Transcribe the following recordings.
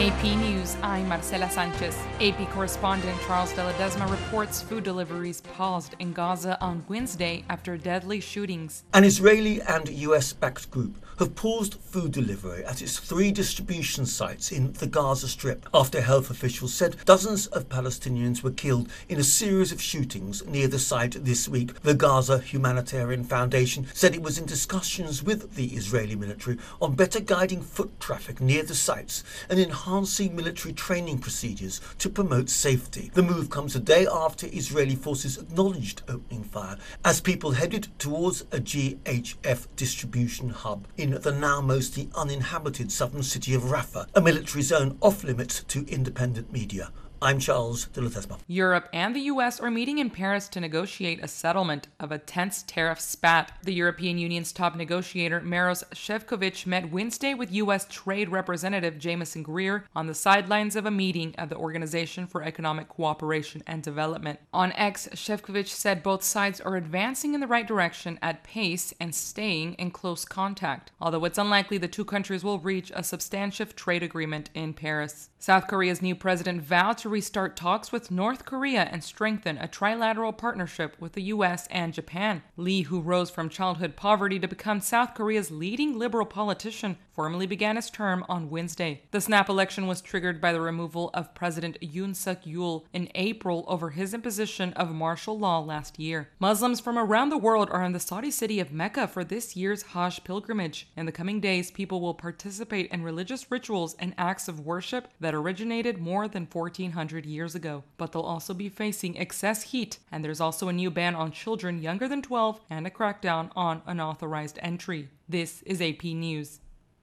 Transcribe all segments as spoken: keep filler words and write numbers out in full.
A P News, I'm Marcela Sanchez. A P correspondent Charles de Ledesma reports food deliveries paused in Gaza on Wednesday after deadly shootings. An Israeli and U S-backed group have paused food delivery at its three distribution sites in the Gaza Strip after health officials said dozens of Palestinians were killed in a series of shootings near the site this week. The Gaza Humanitarian Foundation said it was in discussions with the Israeli military on better guiding foot traffic near the sites and enhancing military training procedures to promote safety. The move comes a day after Israeli forces acknowledged opening fire as people headed towards a G H F distribution hub in the now mostly uninhabited southern city of Rafah, a military zone off-limits to independent media. I'm Charles de Ledesma. Europe and the U S are meeting in Paris to negotiate a settlement of a tense tariff spat. The European Union's top negotiator, Maros Shevkovich, met Wednesday with U S Trade Representative Jameson Greer on the sidelines of a meeting at the Organization for Economic Cooperation and Development. On X, Shevkovich said both sides are advancing in the right direction at pace and staying in close contact, although it's unlikely the two countries will reach a substantive trade agreement in Paris. South Korea's new president vowed to restart talks with North Korea and strengthen a trilateral partnership with the U S and Japan. Lee, who rose from childhood poverty to become South Korea's leading liberal politician, formally began his term on Wednesday. The snap election was triggered by the removal of President Yoon Suk-yeol in April over his imposition of martial law last year. Muslims from around the world are in the Saudi city of Mecca for this year's Hajj pilgrimage. In the coming days, people will participate in religious rituals and acts of worship that originated more than fourteen hundred years ago. But they'll also be facing excess heat, and there's also a new ban on children younger than twelve and a crackdown on unauthorized entry. This is A P News.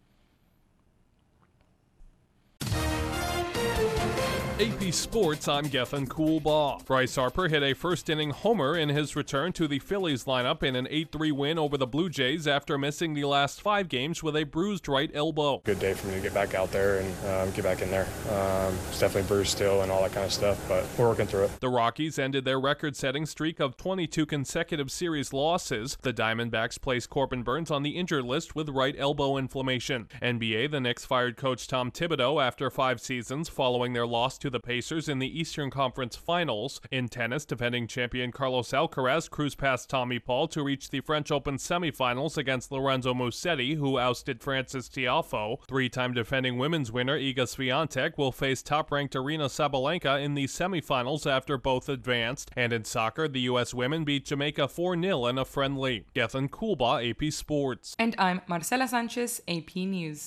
A P Sports, I'm Gethin Coolbaugh. Bryce Harper hit a first-inning homer in his return to the Phillies lineup in an eight three win over the Blue Jays after missing the last five games with a bruised right elbow. Good day for me to get back out there and um, get back in there. Um, it's definitely bruised still and all that kind of stuff, but we're working through it. The Rockies ended their record-setting streak of twenty-two consecutive series losses. The Diamondbacks placed Corbin Burnes on the injured list with right elbow inflammation. N B A, the Knicks fired coach Tom Thibodeau after five seasons following their loss to the Pacers in the Eastern Conference Finals. In tennis, defending champion Carlos Alcaraz cruised past Tommy Paul to reach the French Open semifinals against Lorenzo Musetti, who ousted Frances Tiafoe. Three-time defending women's winner Iga Swiatek will face top-ranked Aryna Sabalenka in the semifinals after both advanced. And in soccer, the U S women beat Jamaica four nil in a friendly. Gethin Coolbaugh, A P Sports. And I'm Marcela Sanchez, A P News.